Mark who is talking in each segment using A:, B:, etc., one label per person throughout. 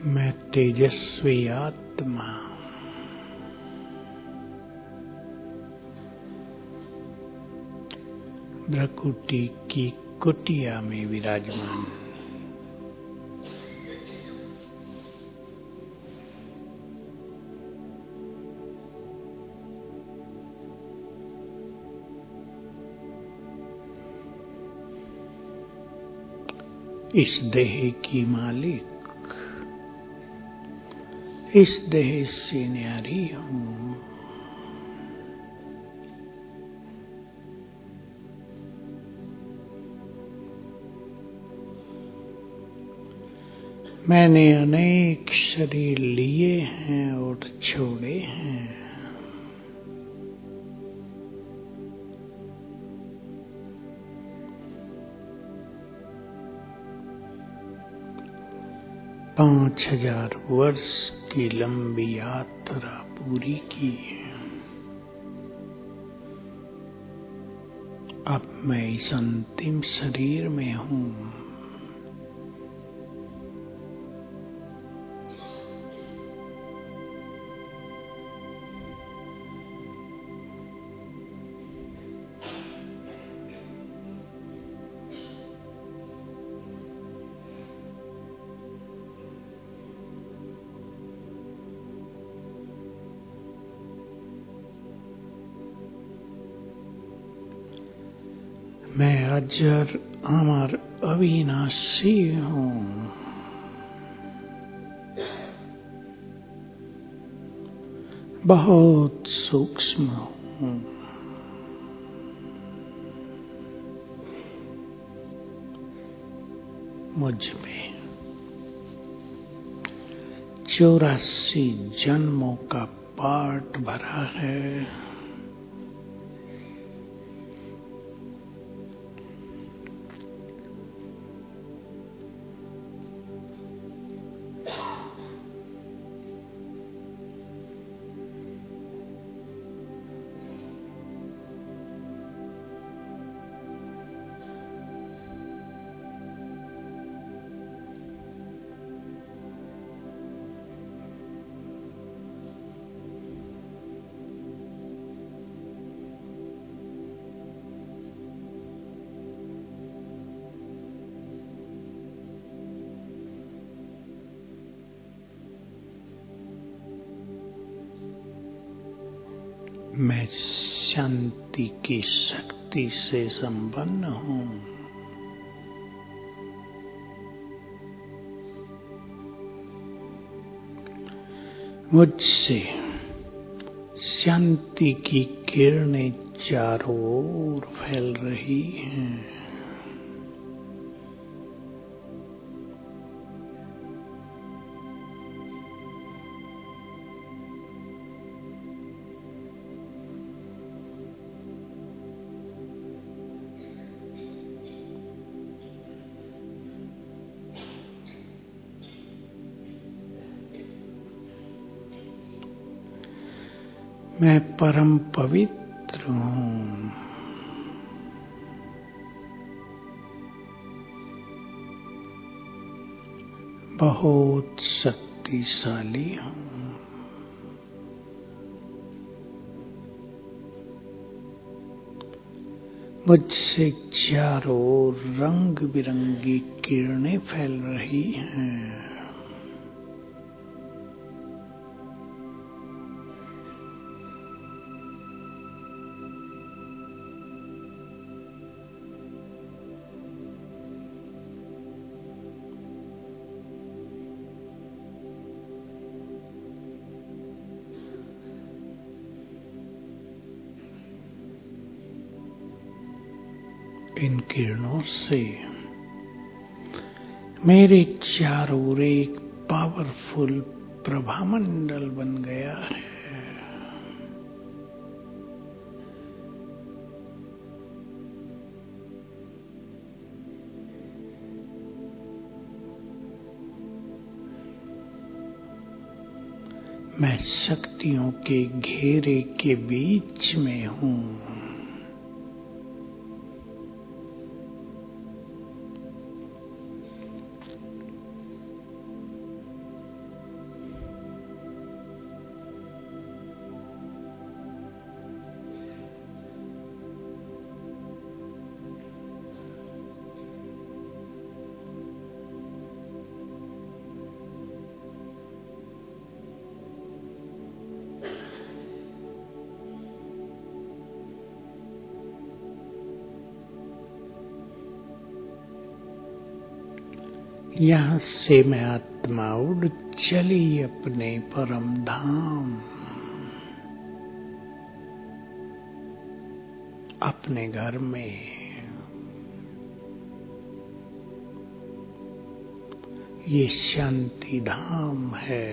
A: मैं तेजस्वी आत्मा भ्रकुटी की कुटिया में विराजमान इस देह की मालिक, इस देह से न्यारी हूँ। मैंने अनेक शरीर लिए हैं और छोड़े हैं। पांच 5000 वर्ष की लंबी यात्रा पूरी की। अब मैं इस अंतिम शरीर में हूँ। मैं अजर अमर अविनाशी हूँ। बहुत सूक्ष्म हूँ। मुझ में 84 जन्मों का पाठ भरा है। मैं शांति की शक्ति से संपन्न हूँ। मुझसे शांति की किरणें चारों ओर फैल रही हैं। मैं परम पवित्र हूँ। बहुत शक्तिशाली हूँ। मुझसे चारों ओर रंग बिरंगी किरणें फैल रही हैं। इन किरणों से मेरे चारों ओर एक पावरफुल प्रभामंडल बन गया है। मैं शक्तियों के घेरे के बीच में हूँ। यहाँ से मैं आत्मा उड़ चली अपने परम धाम, अपने घर में। ये शांति धाम है।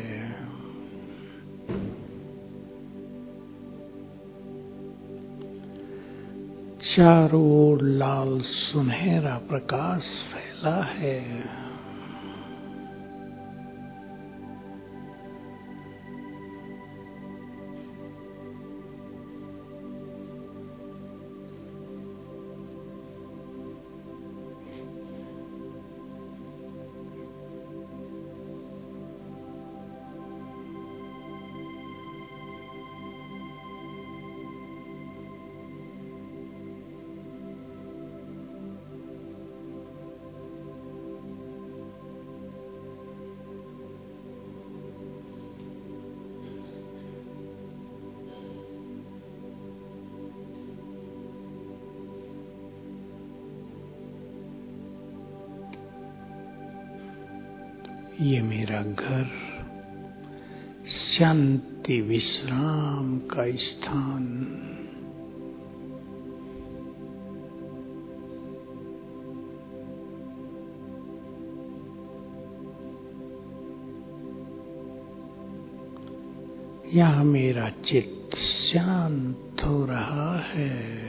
A: चारों ओर लाल सुनहरा प्रकाश फैला है। ये मेरा घर शांति विश्राम का स्थान। यहाँ मेरा चित्त शांत हो रहा है।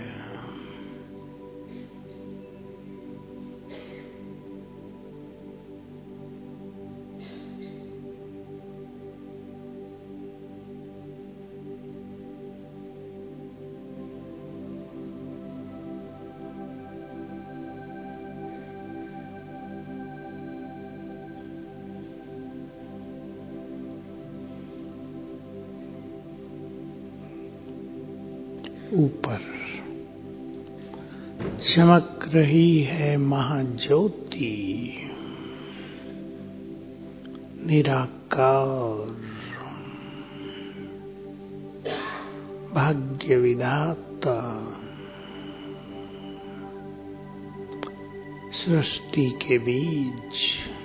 A: ऊपर चमक रही है महाज्योति, निराकार भाग्य विधाता, सृष्टि के बीज।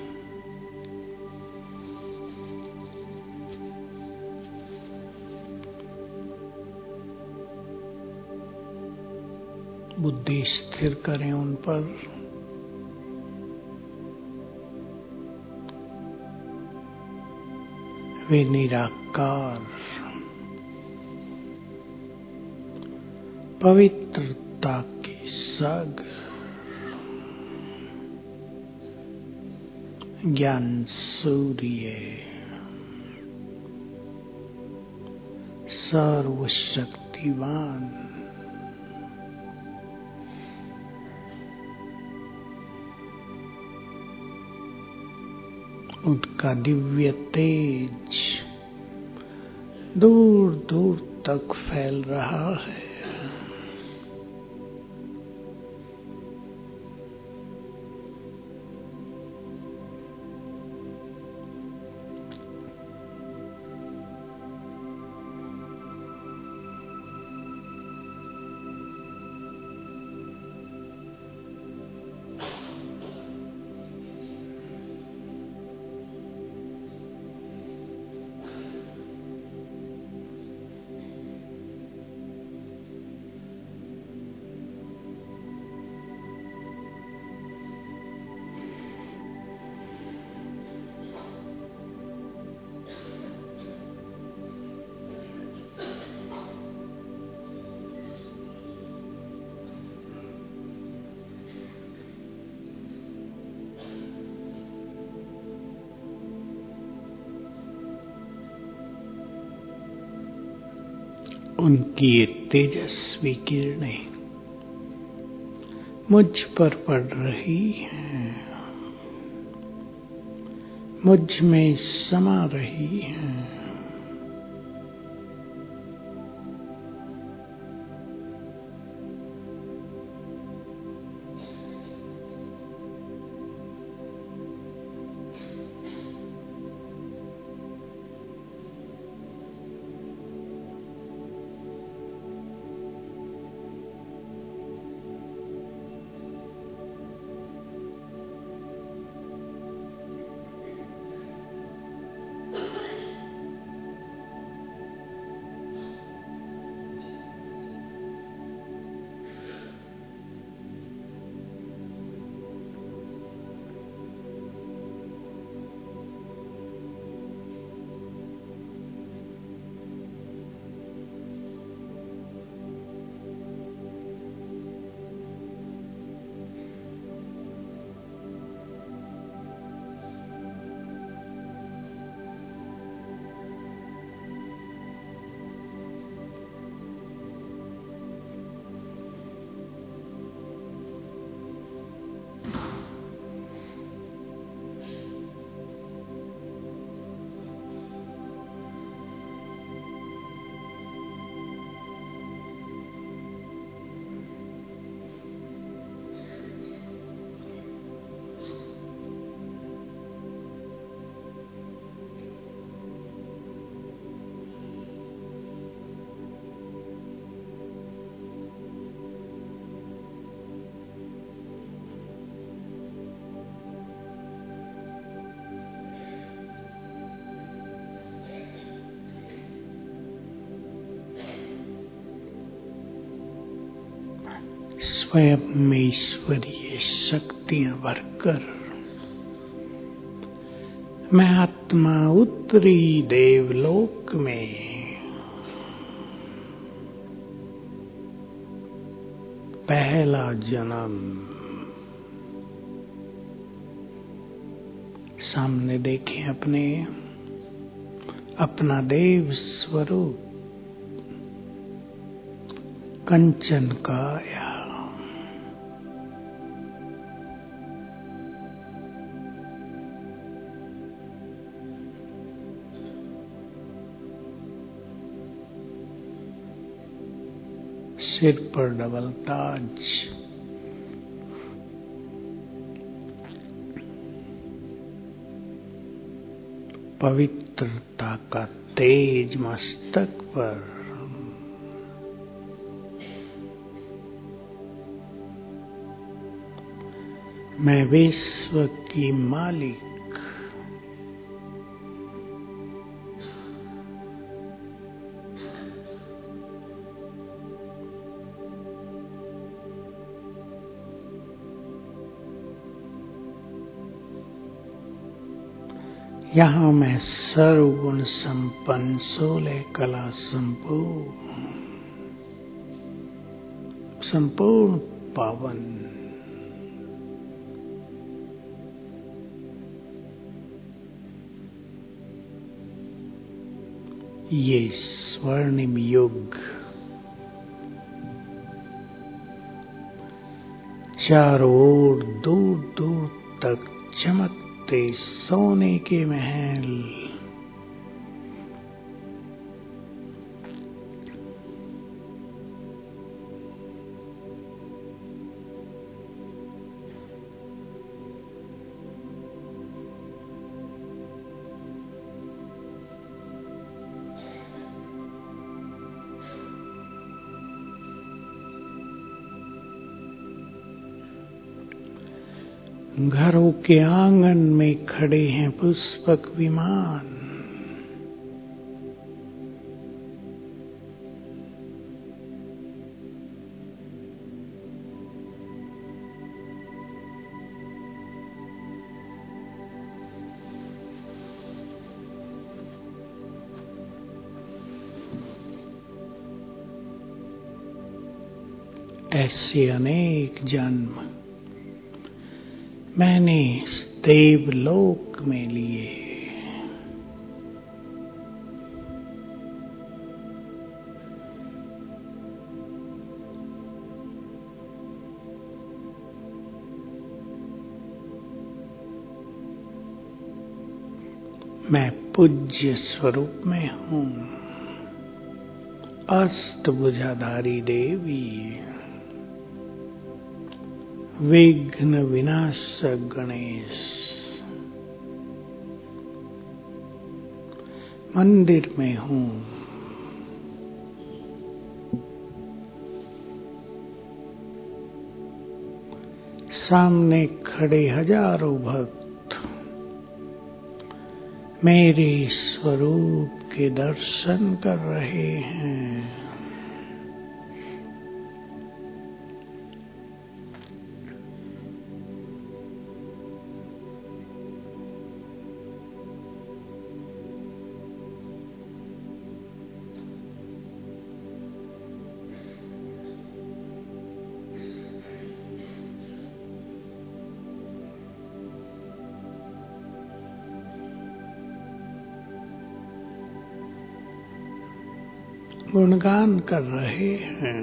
A: बुद्धि स्थिर करें उन पर। वे निराकार पवित्रता के सागर, ज्ञान सूर्य, सर्वशक्तिवान, उनका दिव्य तेज दूर दूर तक फैल रहा है। उनकी ये तेजस्वी किरणें मुझ पर पड़ रही हैं, मुझ में समा रही हैं। स्वयं में ईश्वरीय शक्तियां भरकर मैं आत्मा उतरी देवलोक में। पहला जन्म। सामने देखें अपना देव स्वरूप कंचन काया। सिर पर डबल ताज, पवित्रता का तेज मस्तक पर। मैं विश्व की मालिक, यहाँ मैं सर्वगुण संपन्न 16 कला संपूर्ण पावन। ये स्वर्णिम युग चारों ओर दूर दूर तक चमकते सोने के महल। घरों के आंगन में खड़े हैं पुष्पक विमान। ऐसे अनेक जन्म मैंने इस देवलोक में लिए। मैं पूज्य स्वरूप में हूँ, अष्टभुजाधारी देवी, विघ्न विनाशक गणेश। मंदिर में हूँ, सामने खड़े हजारों भक्त मेरे स्वरूप के दर्शन कर रहे हैं। गुणगान कर रहे हैं।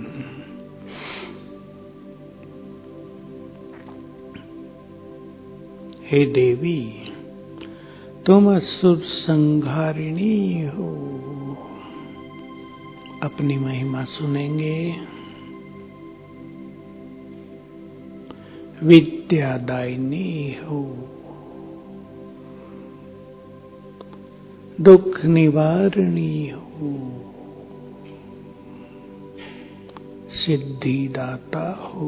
A: हे देवी, तुम असुर संहारिणी हो। अपनी महिमा सुनेंगे। विद्यादायिनी हो, दुख निवारणी हो, सिद्धिदाता हो,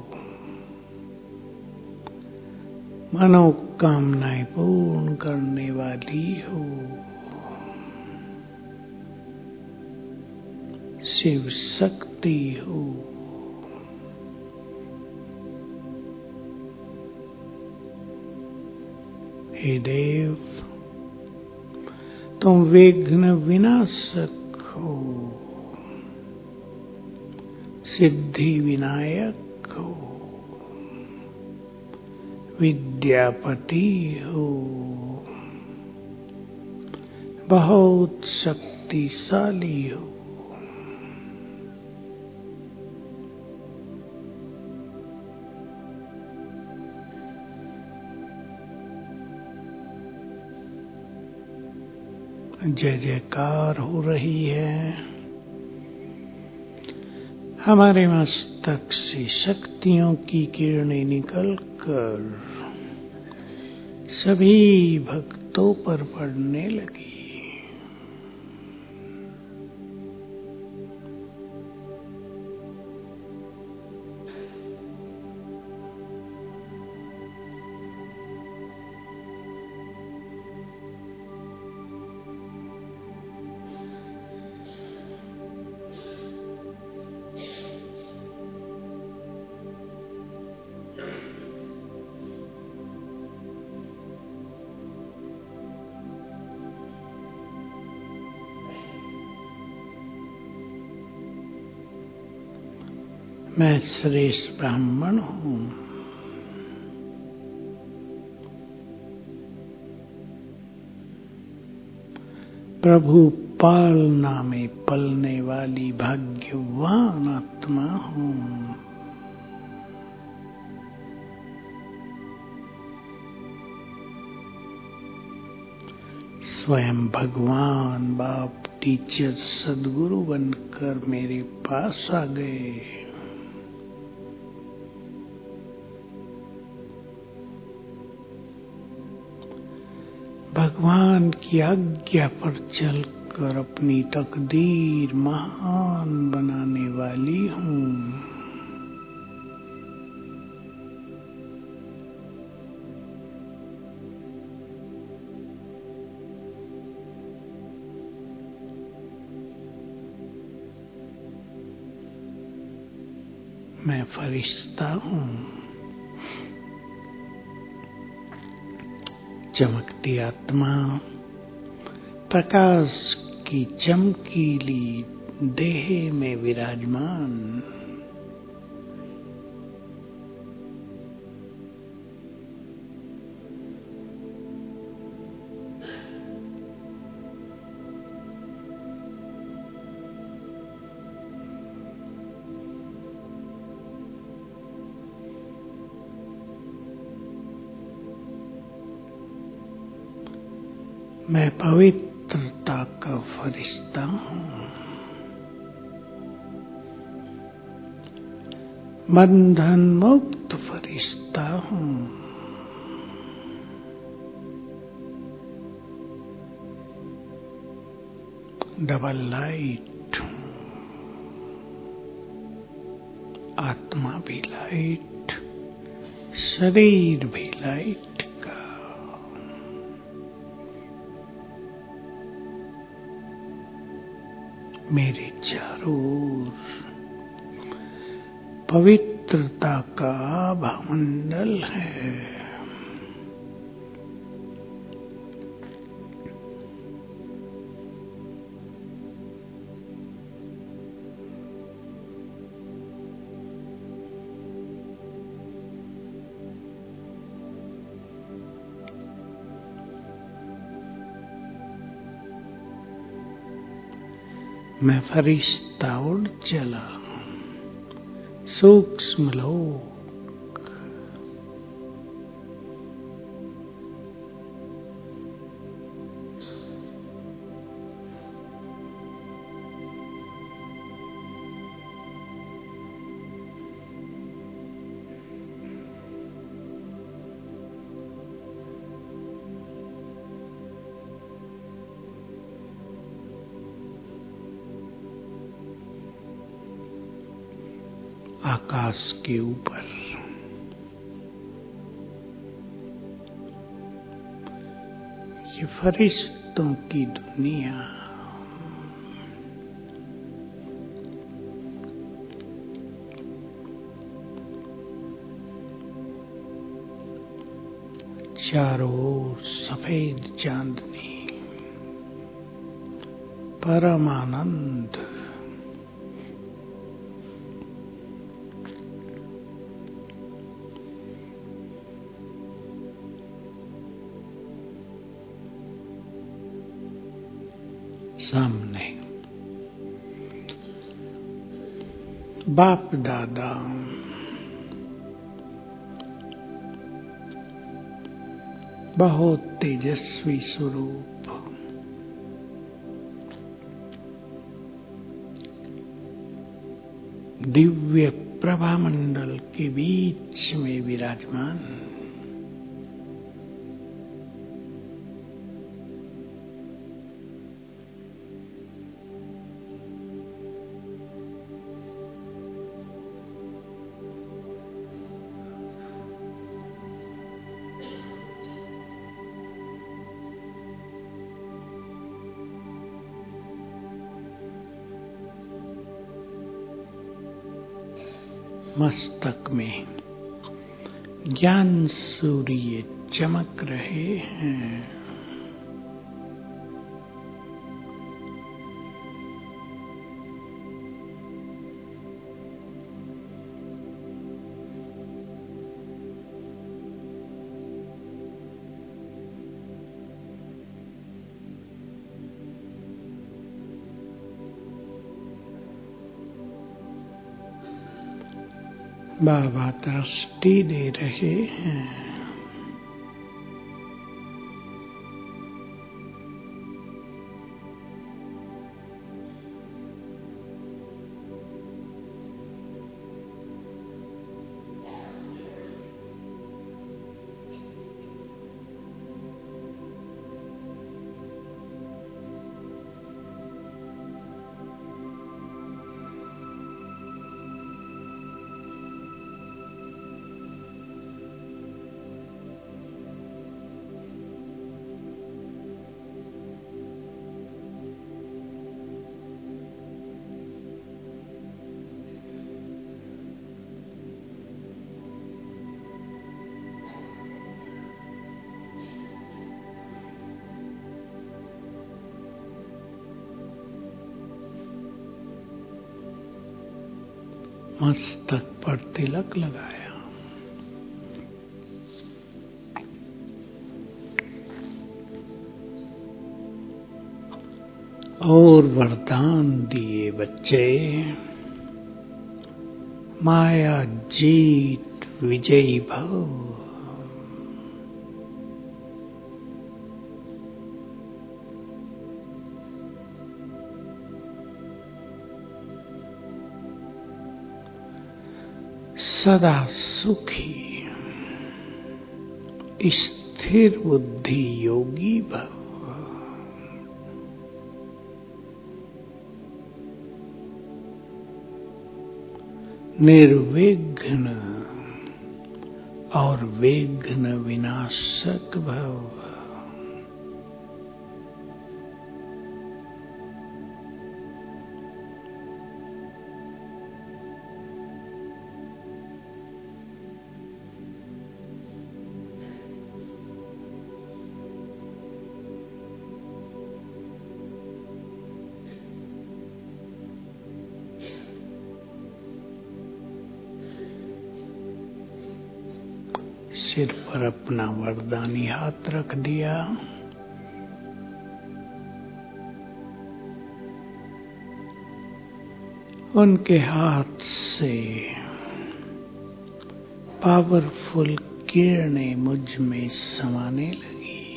A: मनोकामनाएं पूर्ण करने वाली हो, शिव शक्ति हो, हे देव, तुम विघ्न विनाशक हो, सिद्धि विनायक हो, विद्यापति हो, बहुत शक्तिशाली हो। जय जयकार हो रही है। हमारे मस्तक से शक्तियों की किरणें निकलकर सभी भक्तों पर पड़ने लगी। मैं श्रेष्ठ ब्राह्मण हूँ। प्रभु पालना में पलने वाली भाग्यवान आत्मा हूँ। स्वयं भगवान बाप टीचर सद्गुरु बनकर मेरे पास आ गए। भगवान की आज्ञा पर चलकर अपनी तकदीर महान बनाने वाली हूँ। मैं फरिश्ता हूँ। चमकती आत्मा, प्रकाश की चमकीली देह में विराजमान। मैं पवित्रता का फरिश्ता हूँ। बंधन मुक्त फरिश्ता हूँ। डबल लाइट हूँ। आत्मा भी लाइट, शरीर भी लाइट का। मेरे चारों ओर पवित्रता का आभामंडल है। मैं फरिश्ता उड़ चला सूक्ष्म लोक। आकाश के ऊपर ये फरिश्तों की दुनिया। चारों ओर सफेद चांदनी, परम आनंद। सामने बाप दादा, बहुत तेजस्वी स्वरूप, दिव्य प्रभा मंडल के बीच में विराजमान। मस्तक में ज्ञान सूर्य चमक रहे हैं। बाबा दृष्टि दे रहे हैं। मस्तक पर तिलक लगाया, और वरदान दिए, बच्चे माया जीत विजयी भव। सदा सुखी स्थिर बुद्धि योगी भव। निर्विघ्न और विघ्न विनाशक भव। सिर पर अपना वरदानी हाथ रख दिया। उनके हाथ से पावरफुल किरणें मुझ में समाने लगी।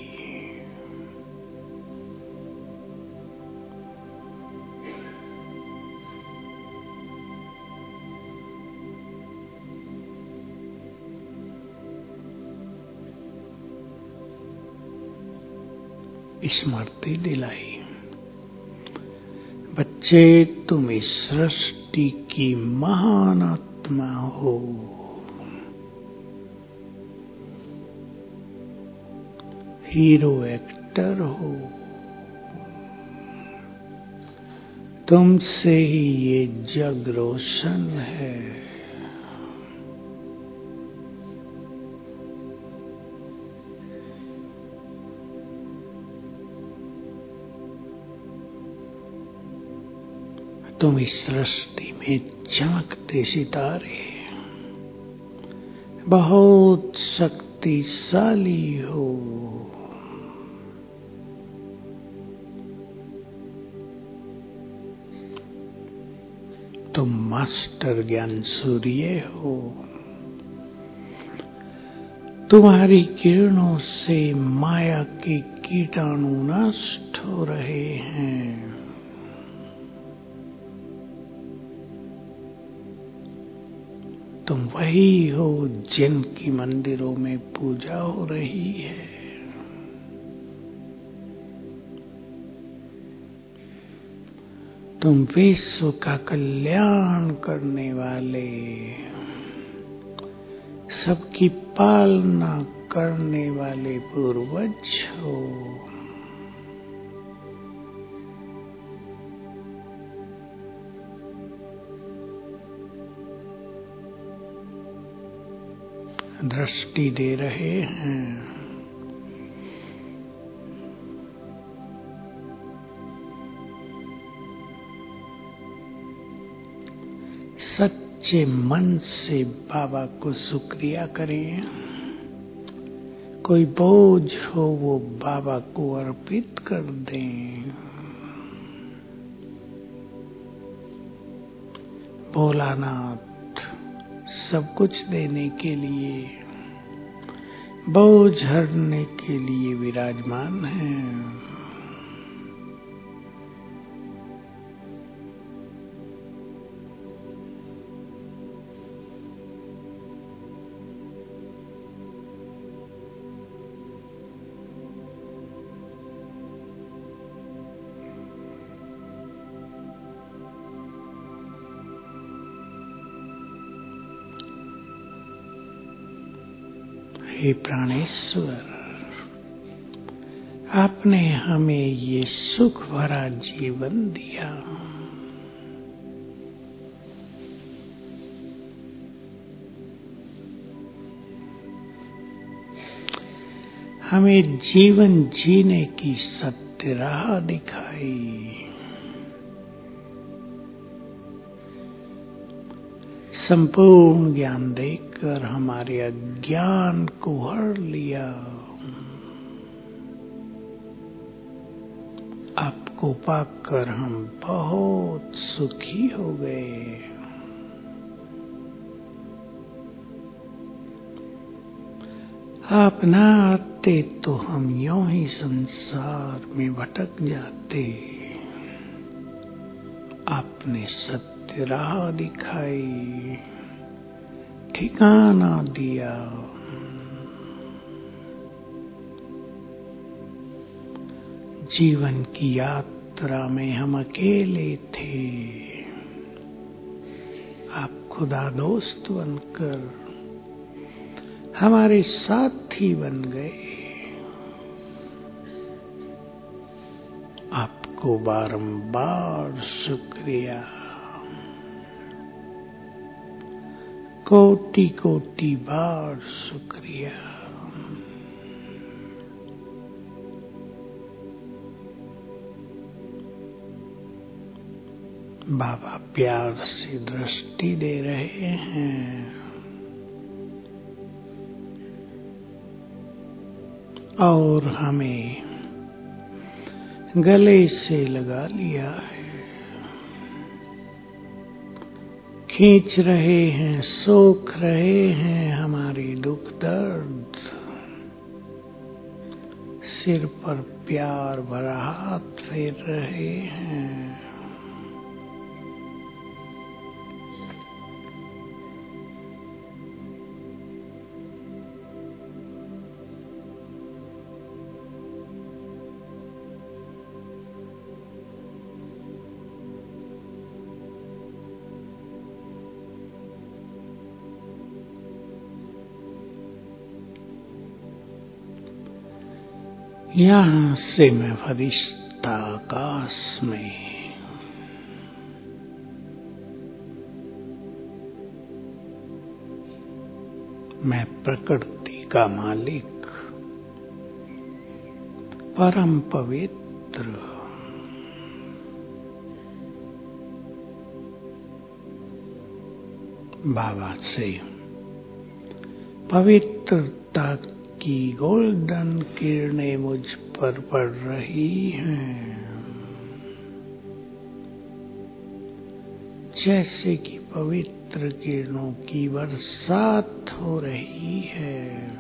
A: स्मृति दिलाई, बच्चे तुम इस सृष्टि की महान आत्मा हो। हीरो एक्टर हो। तुमसे ही ये जग रोशन है। तुम इस सृष्टि में चमकते सितारे, बहुत शक्तिशाली हो। तुम मास्टर ज्ञान सूर्य हो। तुम्हारी किरणों से माया के कीटाणु नष्ट हो रहे हैं। तुम वही हो जिनकी मंदिरों में पूजा हो रही है। तुम विश्व का कल्याण करने वाले, सबकी पालना करने वाले पूर्वज हो। दृष्टि दे रहे हैं। सच्चे मन से बाबा को शुक्रिया करें। कोई बोझ हो वो बाबा को अर्पित कर दें। भोलानाथ सब कुछ देने के लिए, बोझ हरने के लिए विराजमान हैं। हे प्राणेश्वर, आपने हमें ये सुख भरा जीवन दिया। हमें जीवन जीने की सत्य राह दिखाई। संपूर्ण ज्ञान देकर हमारे अज्ञान को हर लिया। आपको पाकर हम बहुत सुखी हो गए। आप ना आते तो हम यूं ही संसार में भटक जाते। आपने सत्य राह दिखाई, ठिकाना दिया। जीवन की यात्रा में हम अकेले थे। आप खुदा दोस्त बनकर हमारे साथी बन गए। आपको बारंबार शुक्रिया, कोटि कोटि बार शुक्रिया। बाबा प्यार से दृष्टि दे रहे हैं और हमें गले से लगा लिया है। खींच रहे हैं, सोख रहे हैं हमारे दुख दर्द। सिर पर प्यार भरा हाथ फेर रहे हैं। यहाँ से मैं फरिश्ता आकाश में, मैं प्रकृति का मालिक, परम पवित्र, बाबा से पवित्रता की गोल्डन किरणें मुझ पर पड़ रही हैं, जैसे कि पवित्र किरणों की बरसात हो रही है।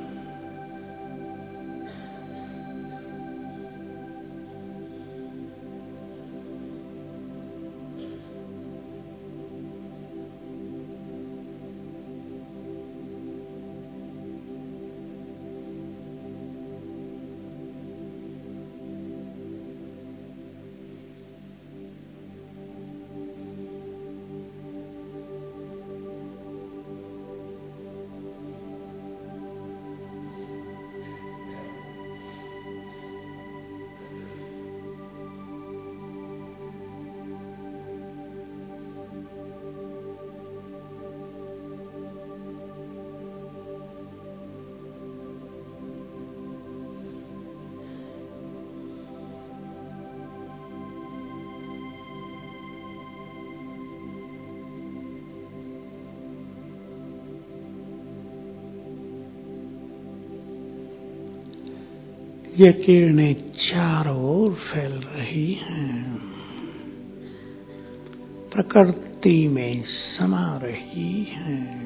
A: ये किरणें चारों ओर फैल रही हैं, प्रकृति में समा रही हैं।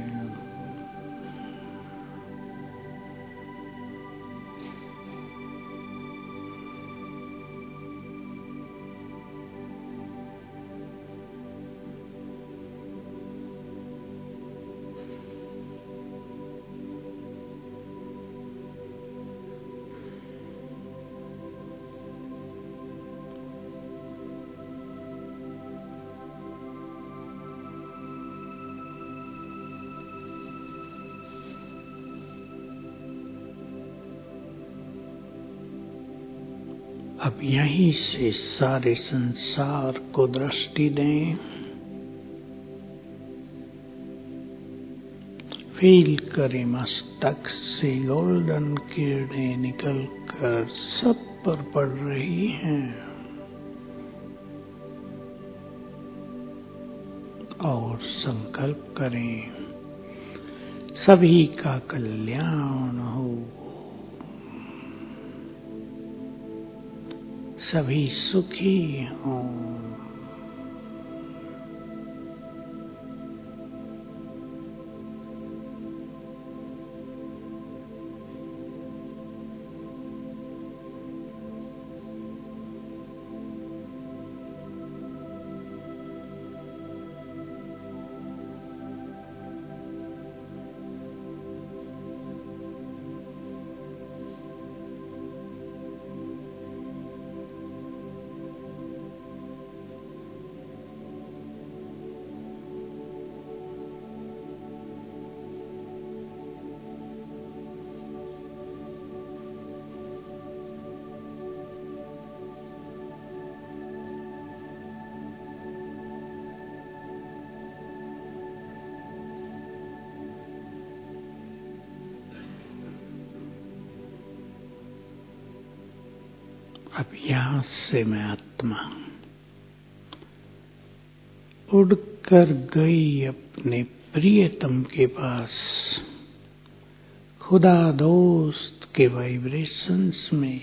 A: अब यहीं से सारे संसार को दृष्टि दें, फील करें मस्तक से गोल्डन किरणें निकलकर सब पर पड़ रही हैं और संकल्प करें सभी का कल्याण हो, सभी सुखी हों। अब यहाँ से मैं आत्मा उड़कर गई अपने प्रियतम के पास, खुदा दोस्त के वाइब्रेशंस में,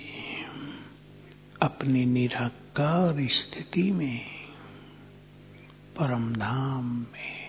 A: अपनी निराकार स्थिति में, परम धाम में।